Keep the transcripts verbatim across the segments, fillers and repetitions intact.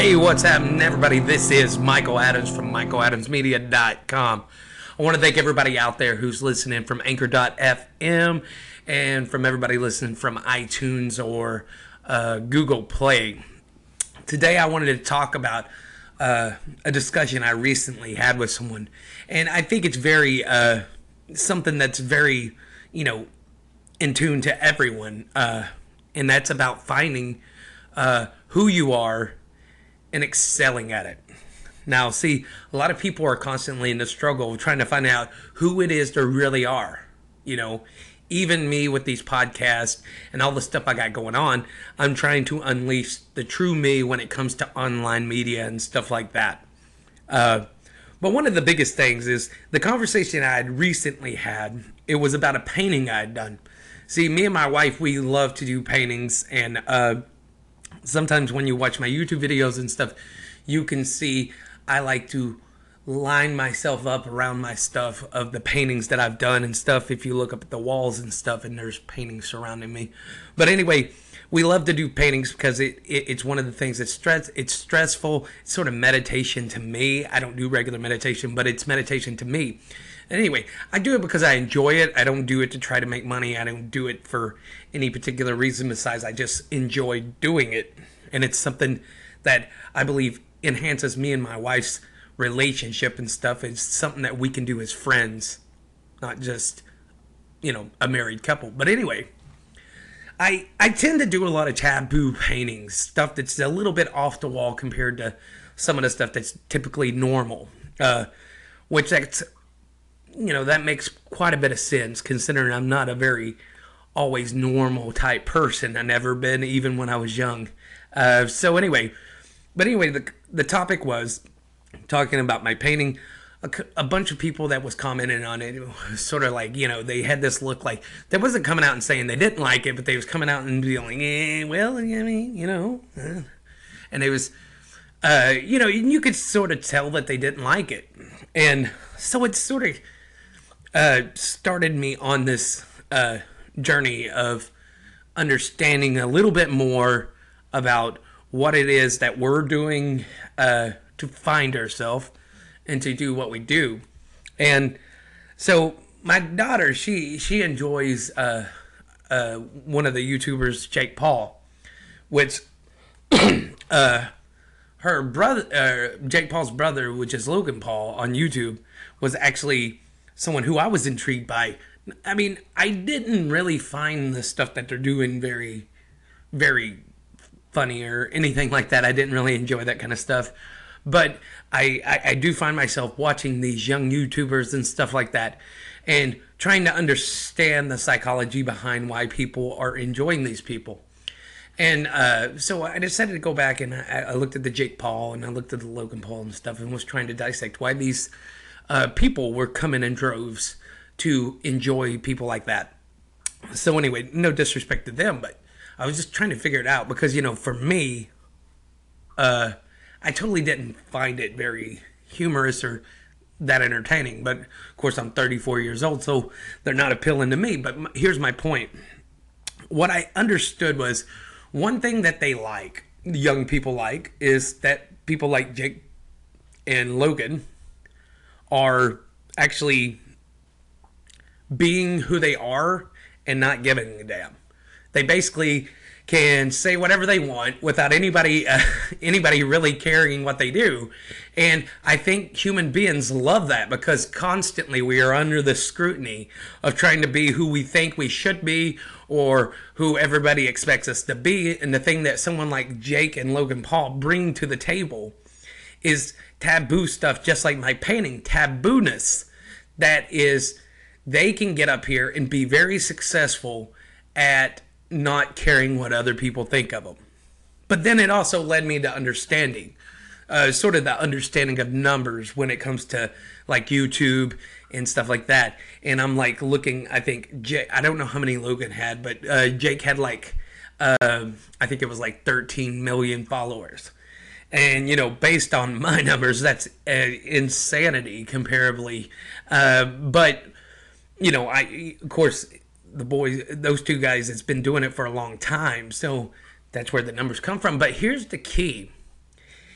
Hey, what's happening, everybody? This is Michael Adams from Michael Adams Media dot com. I want to thank everybody out there who's listening from Anchor dot F M and from everybody listening from iTunes or uh, Google Play. Today, I wanted to talk about uh, a discussion I recently had with someone, and I think it's very uh, something that's very, you know, in tune to everyone, uh, and that's about finding uh, who you are and excelling at it. Now, see, a lot of people are constantly in the struggle of trying to find out who it is they really are. You know, even me with these podcasts and all the stuff I got going on, I'm trying to unleash the true me when it comes to online media and stuff like that. Uh, but one of the biggest things is the conversation I had recently had, it was about a painting I had done. See, me and my wife, we love to do paintings, and uh, sometimes when you watch my YouTube videos and stuff, you can see I like to line myself up around my stuff of the paintings that I've done and stuff. If you look up at the walls and stuff, and there's paintings surrounding me. But anyway, we love to do paintings because it, it it's one of the things that's stress. It's stressful. It's sort of meditation to me. I don't do regular meditation, but it's meditation to me. Anyway, I do it because I enjoy it. I don't do it to try to make money. I don't do it for any particular reason besides I just enjoy doing it. And it's something that I believe enhances me and my wife's relationship and stuff. It's something that we can do as friends, not just, you know, a married couple. But anyway, I I tend to do a lot of taboo paintings, stuff that's a little bit off the wall compared to some of the stuff that's typically normal, uh, which that's, you know, that makes quite a bit of sense considering I'm not a very always normal type person. I never been, even when I was young. Uh, so anyway, but anyway, the the topic was talking about my painting. A, a bunch of people that was commenting on it, it was sort of like, you know, they had this look like they wasn't coming out and saying they didn't like it, but they was coming out and being like, eh, well, I mean, you know, uh, and it was, uh, you know, you could sort of tell that they didn't like it, and so it sort of uh, started me on this uh, journey of understanding a little bit more about what it is that we're doing uh, to find ourselves and to do what we do. And so my daughter, she she enjoys uh, uh, one of the YouTubers, Jake Paul, which uh, her brother, uh, Jake Paul's brother, which is Logan Paul on YouTube, was actually someone who I was intrigued by. I mean, I didn't really find the stuff that they're doing very, very funny or anything like that. I didn't really enjoy that kind of stuff. But I, I, I do find myself watching these young YouTubers and stuff like that and trying to understand the psychology behind why people are enjoying these people. And uh, so I decided to go back and I, I looked at the Jake Paul and I looked at the Logan Paul and stuff and was trying to dissect why these uh, people were coming in droves to enjoy people like that. So anyway, no disrespect to them, but I was just trying to figure it out because, you know, for me, uh, I totally didn't find it very humorous or that entertaining. But, of course, I'm thirty-four years old, so they're not appealing to me. But here's my point. What I understood was one thing that they like, the young people like, is that people like Jake and Logan are actually being who they are and not giving a damn. They basically can say whatever they want without anybody uh, anybody really caring what they do. And I think human beings love that because constantly we are under the scrutiny of trying to be who we think we should be or who everybody expects us to be. And the thing that someone like Jake and Logan Paul bring to the table is taboo stuff, just like my painting, taboo-ness. That is, they can get up here and be very successful at not caring what other people think of them. But then it also led me to understanding, uh, sort of the understanding of numbers when it comes to like YouTube and stuff like that. And I'm like looking, I think, Jake, I don't know how many Logan had, but uh, Jake had like, uh, I think it was like thirteen million followers. And, you know, based on my numbers, that's uh, insanity comparably. Uh, but, you know, I, of course, the boys, those two guys, it's been doing it for a long time. So that's where the numbers come from. But here's the key.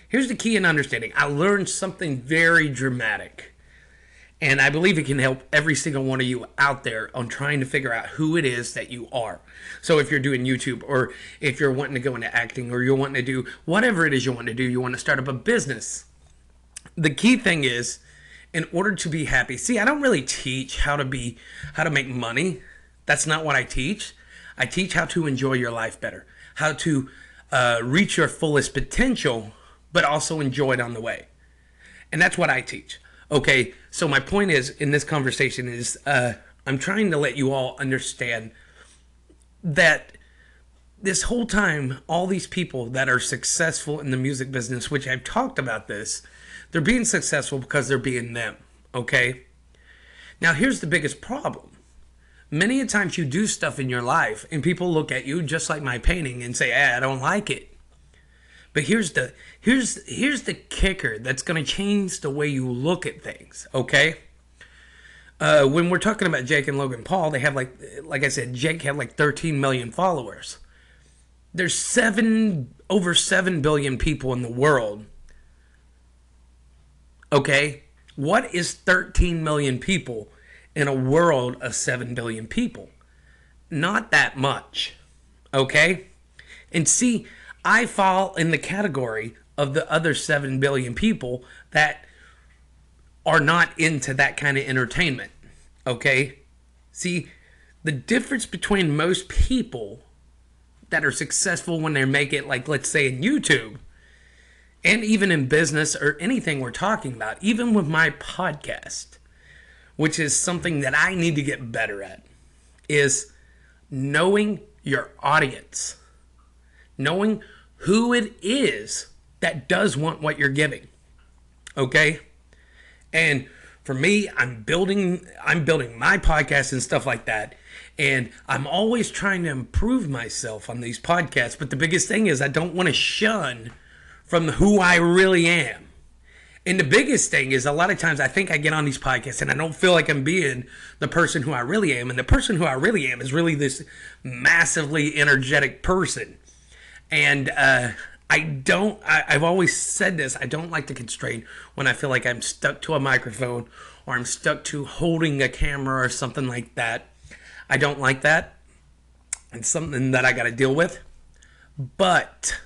Here's the key in understanding. I learned something very dramatic. And I believe it can help every single one of you out there on trying to figure out who it is that you are. So if you're doing YouTube, or if you're wanting to go into acting, or you're wanting to do whatever it is you want to do, you want to start up a business. The key thing is, in order to be happy, see, I don't really teach how to be, how to make money. That's not what I teach. I teach how to enjoy your life better, how to uh, reach your fullest potential, but also enjoy it on the way. And that's what I teach. Okay, so my point is, in this conversation is, uh, I'm trying to let you all understand that this whole time, all these people that are successful in the music business, which I've talked about this, they're being successful because they're being them, okay? Now, here's the biggest problem. Many a times you do stuff in your life, and people look at you, just like my painting, and say, eh, I don't like it. But here's the here's here's the kicker that's going to change the way you look at things, okay? Uh, when we're talking about Jake and Logan Paul, they have like like I said, Jake had like thirteen million followers. There's seven over seven billion people in the world. Okay? What is thirteen million people in a world of seven billion people? Not that much. Okay? And see, I fall in the category of the other seven billion people that are not into that kind of entertainment. Okay? See, the difference between most people that are successful when they make it, like, let's say, in YouTube, and even in business or anything we're talking about, even with my podcast, which is something that I need to get better at, is knowing your audience. Knowing who it is that does want what you're giving. Okay? And for me, I'm building I'm building my podcast and stuff like that. And I'm always trying to improve myself on these podcasts. But the biggest thing is I don't want to shun from who I really am. And the biggest thing is, a lot of times I think I get on these podcasts and I don't feel like I'm being the person who I really am. And the person who I really am is really this massively energetic person. And uh, I don't, I, I've always said this, I don't like to constrain when I feel like I'm stuck to a microphone or I'm stuck to holding a camera or something like that. I don't like that. It's something that I got to deal with. But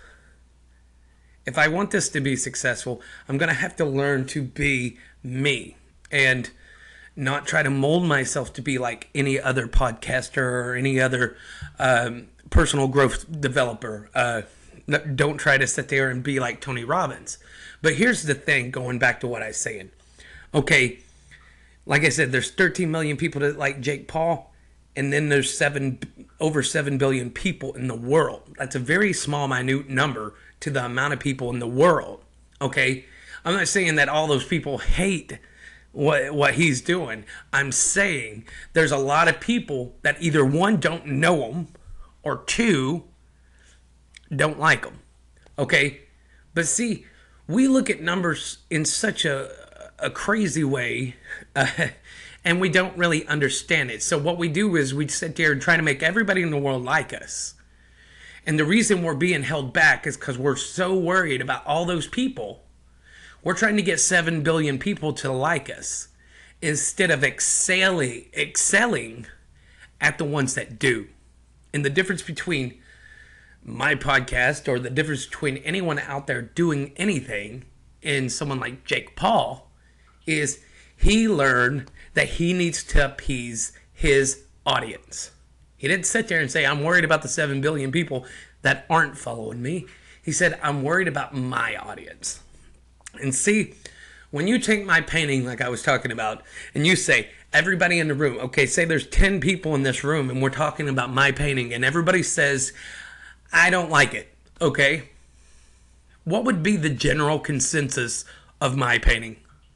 if I want this to be successful, I'm going to have to learn to be me and not try to mold myself to be like any other podcaster or any other um, personal growth developer. Uh, don't try to sit there and be like Tony Robbins. But here's the thing, going back to what I was saying. Okay, like I said, there's thirteen million people that like Jake Paul, and then there's seven over seven billion people in the world. That's a very small, minute number to the amount of people in the world. Okay, I'm not saying that all those people hate what what he's doing. I'm saying there's a lot of people that either, one, don't know him, or two, don't like him. Okay, but see, we look at numbers in such a a crazy way, uh, and we don't really understand it. So what we do is we sit there and try to make everybody in the world like us. And the reason we're being held back is because we're so worried about all those people. We're trying to get seven billion people to like us instead of excelling, excelling at the ones that do. And the difference between my podcast, or the difference between anyone out there doing anything, and someone like Jake Paul, is he learned that he needs to appease his audience. He didn't sit there and say, I'm worried about the seven billion people that aren't following me. He said, I'm worried about my audience. And see, when you take my painting, like I was talking about, and you say, everybody in the room, okay, say there's ten people in this room, and we're talking about my painting, and everybody says, I don't like it, okay? What would be the general consensus of my painting?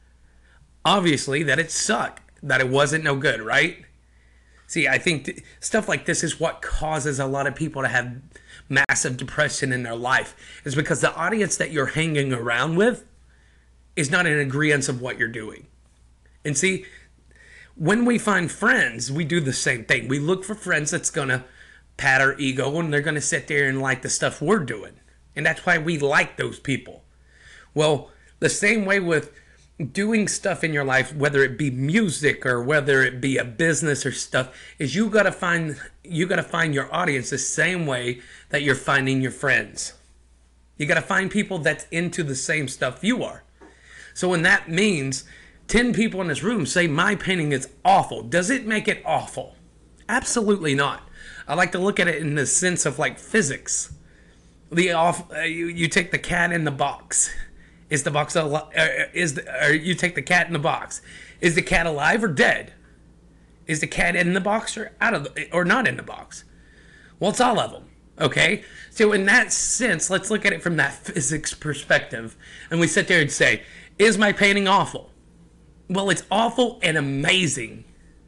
Obviously, that it sucked, that it wasn't no good, right? See, I think th- stuff like this is what causes a lot of people to have massive depression in their life. Is because the audience that you're hanging around with is not in agreement of what you're doing. And see, when we find friends, we do the same thing. We look for friends that's going to pat our ego, and they're going to sit there and like the stuff we're doing. And that's why we like those people. Well, the same way with doing stuff in your life, whether it be music or whether it be a business or stuff, is you gotta find you gotta find your audience the same way that you're finding your friends. You gotta find people that's into the same stuff you are. So when that means ten people in this room say my painting is awful, does it make it awful? Absolutely not. I like to look at it in the sense of like physics. The off, uh, you, you take the cat in the box. Is the box alive? Uh, is the, or you take the cat in the box? Is the cat alive or dead? Is the cat in the box or out of the, or not in the box? Well, it's all of them. Okay. So in that sense, let's look at it from that physics perspective, and we sit there and say, "Is my painting awful?" Well, it's awful and amazing.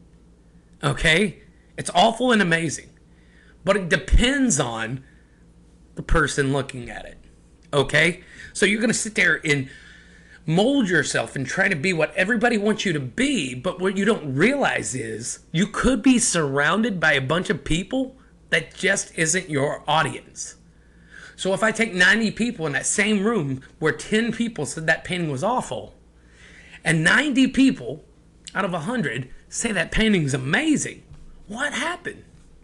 Okay, it's awful and amazing, but it depends on the person looking at it. Okay, so you're going to sit there and mold yourself and try to be what everybody wants you to be, but what you don't realize is you could be surrounded by a bunch of people that just isn't your audience. So if I take ninety people in that same room where ten people said that painting was awful, and ninety people out of one hundred say that painting's amazing, what happened?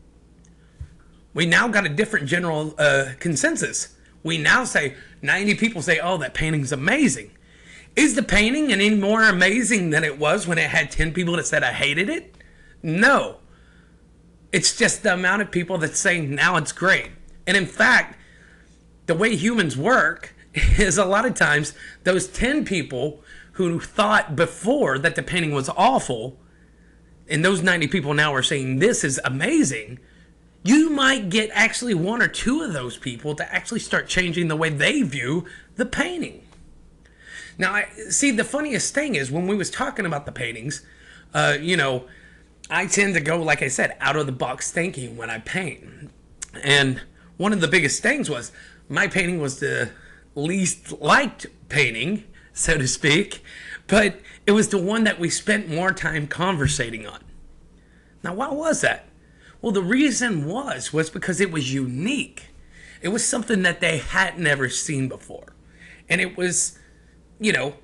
We now got a different general uh, consensus. We now say, ninety people say, oh, that painting's amazing. Is the painting any more amazing than it was when it had ten people that said I hated it? No. It's just the amount of people that say now it's great. And in fact, the way humans work is a lot of times those ten people who thought before that the painting was awful, and those ninety people now are saying this is amazing, you might get actually one or two of those people to actually start changing the way they view the painting. Now, I see, the funniest thing is when we was talking about the paintings, uh, you know, I tend to go, like I said, out of the box thinking when I paint. And one of the biggest things was my painting was the least liked painting, so to speak, but it was the one that we spent more time conversating on. Now, why was that? Well, the reason was, was because it was unique. It was something that they had never seen before. And it was, you know,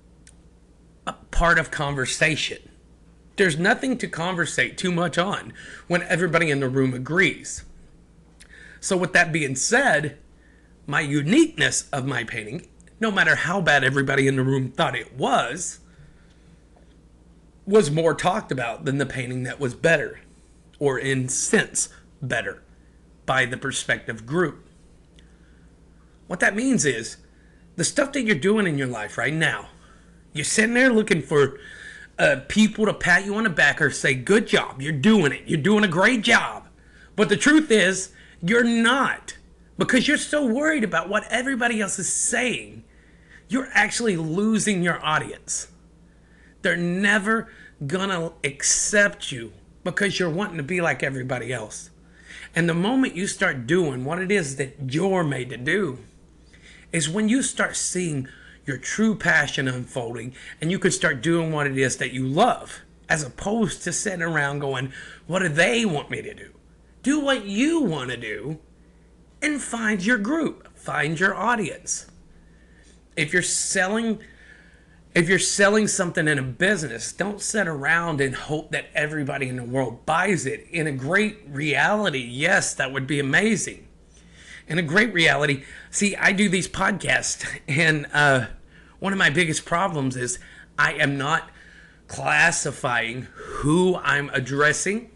a part of conversation. There's nothing to conversate too much on when everybody in the room agrees. So with that being said, my uniqueness of my painting, no matter how bad everybody in the room thought it was, was more talked about than the painting that was better, or in sense better, by the perspective group. What that means is, the stuff that you're doing in your life right now, you're sitting there looking for uh, people to pat you on the back or say, good job, you're doing it, you're doing a great job. But the truth is, you're not. Because you're so worried about what everybody else is saying, you're actually losing your audience. They're never gonna accept you because you're wanting to be like everybody else. And the moment you start doing what it is that you're made to do is when you start seeing your true passion unfolding, and you can start doing what it is that you love, as opposed to sitting around going, what do they want me to do? Do what you want to do and find your group, find your audience. If you're selling If you're selling something in a business, don't sit around and hope that everybody in the world buys it. In a great reality, yes, that would be amazing. In a great reality, see, I do these podcasts, and uh, one of my biggest problems is I am not classifying who I'm addressing.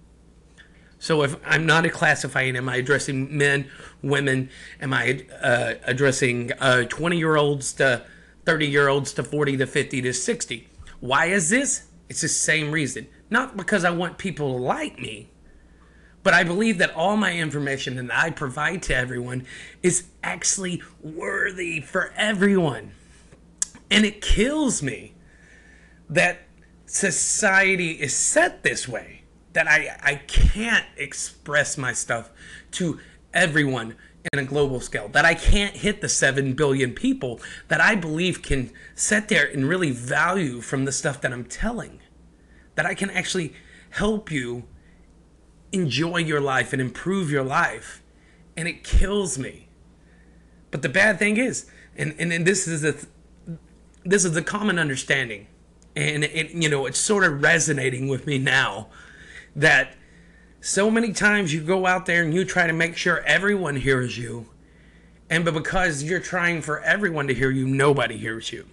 So if I'm not classifying, am I addressing men, women? Am I uh, addressing uh, twenty-year-olds to thirty-year-olds to forty to fifty to sixty? Why is this? It's the same reason. Not because I want people to like me, but I believe that all my information that I provide to everyone is actually worthy for everyone. And it kills me that society is set this way, that I, I can't express my stuff to everyone in a global scale, that I can't hit the seven billion people that I believe can sit there and really value from the stuff that I'm telling, that I can actually help you enjoy your life and improve your life. And it kills me. But the bad thing is, And, and, and this is a, this is a common understanding. And it, you know, it's sort of resonating with me now that so many times you go out there and you try to make sure everyone hears you. And but because you're trying for everyone to hear you, nobody hears you.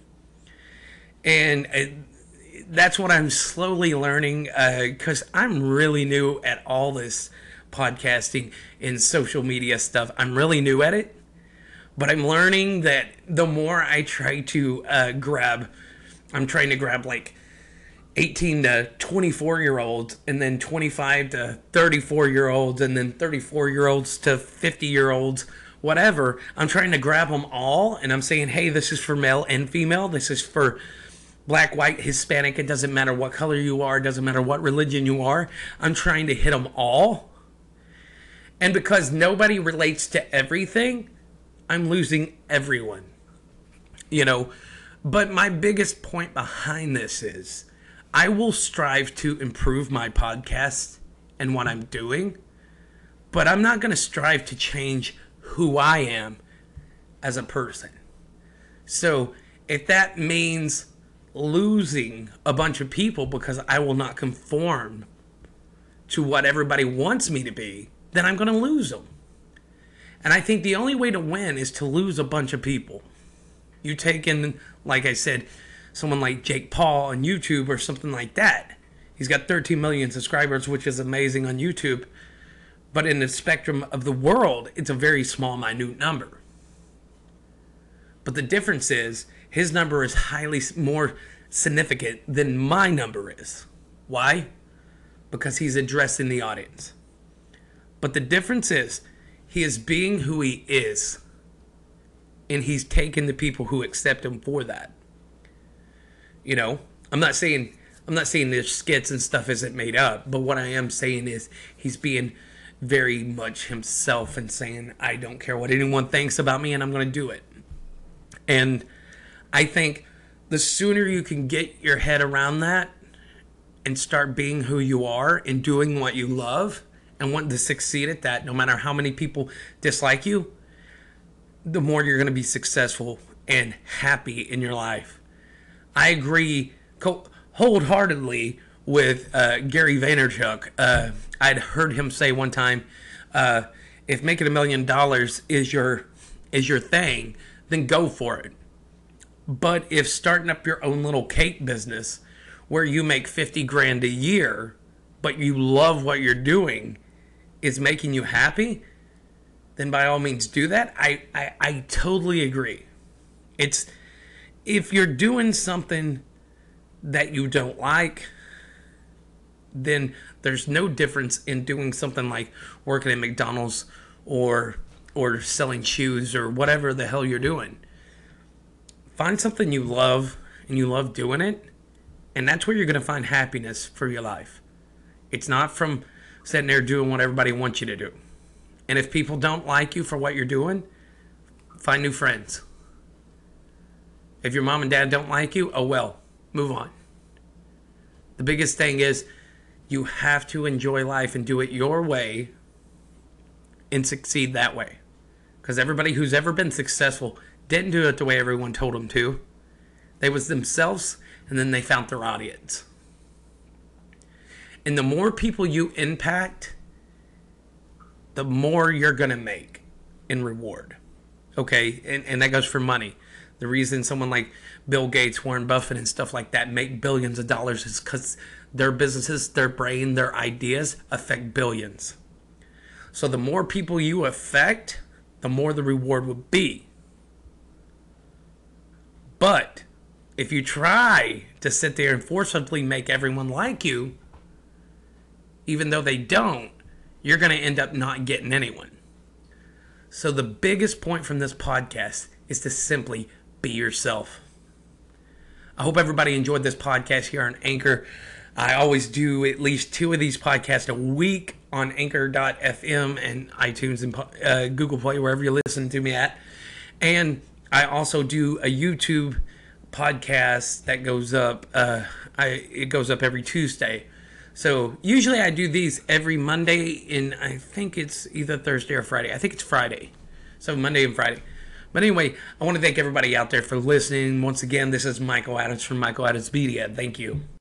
And it, that's what I'm slowly learning, because uh, I'm really new at all this podcasting and social media stuff. I'm really new at it. But I'm learning that the more I try to uh, grab, I'm trying to grab like eighteen to twenty-four year olds, and then twenty-five to thirty-four year olds, and then thirty-four year olds to fifty year olds, whatever. I'm trying to grab them all, and I'm saying, hey, this is for male and female. This is for black, white, Hispanic. It doesn't matter what color you are. It doesn't matter what religion you are. I'm trying to hit them all. And because nobody relates to everything, I'm losing everyone. You know, but my biggest point behind this is I will strive to improve my podcast and what I'm doing, but I'm not going to strive to change who I am as a person. So if that means losing a bunch of people because I will not conform to what everybody wants me to be, then I'm going to lose them. And I think the only way to win is to lose a bunch of people. You take in, like I said, someone like Jake Paul on YouTube or something like that. He's got thirteen million subscribers, which is amazing on YouTube. But in the spectrum of the world, it's a very small, minute number. But the difference is, his number is highly more significant than my number is. Why? Because he's addressing the audience. But the difference is, he is being who he is. And he's taking the people who accept him for that. You know, I'm not saying I'm not saying there's skits and stuff isn't made up, but what I am saying is he's being very much himself and saying, I don't care what anyone thinks about me, and I'm going to do it. And I think the sooner you can get your head around that and start being who you are and doing what you love and wanting to succeed at that, no matter how many people dislike you, the more you're going to be successful and happy in your life. I agree wholeheartedly with uh, Gary Vaynerchuk. Uh, I'd heard him say one time, uh, if making a million dollars is your is your thing, then go for it. But if starting up your own little cake business where you make fifty grand a year, but you love what you're doing, is making you happy, then by all means do that. I, I, I totally agree. It's if you're doing something that you don't like, then there's no difference in doing something like working at McDonald's or or selling shoes or whatever the hell you're doing. Find something you love and you love doing it, and that's where you're going to find happiness for your life. It's not from sitting there doing what everybody wants you to do. And if people don't like you for what you're doing, find new friends. If your mom and dad don't like you, oh well, move on. The biggest thing is you have to enjoy life and do it your way and succeed that way. Because everybody who's ever been successful didn't do it the way everyone told them to. They was themselves, and then they found their audience. And the more people you impact, the more you're going to make in reward. Okay? And, and that goes for money. The reason someone like Bill Gates, Warren Buffett, and stuff like that make billions of dollars is because their businesses, their brain, their ideas affect billions. So the more people you affect, the more the reward would be. But if you try to sit there and forcibly make everyone like you, even though they don't, you're going to end up not getting anyone. So the biggest point from this podcast is to simply be yourself. I hope everybody enjoyed this podcast here on Anchor. I always do at least two of these podcasts a week on anchor dot f m and iTunes and uh, Google Play, wherever you listen to me at. And I also do a YouTube podcast that goes up. Uh, I it goes up every Tuesday. So usually I do these every Monday, and I think it's either Thursday or Friday. I think it's Friday. So Monday and Friday. But anyway, I want to thank everybody out there for listening. Once again, this is Michael Adams from Michael Adams Media. Thank you.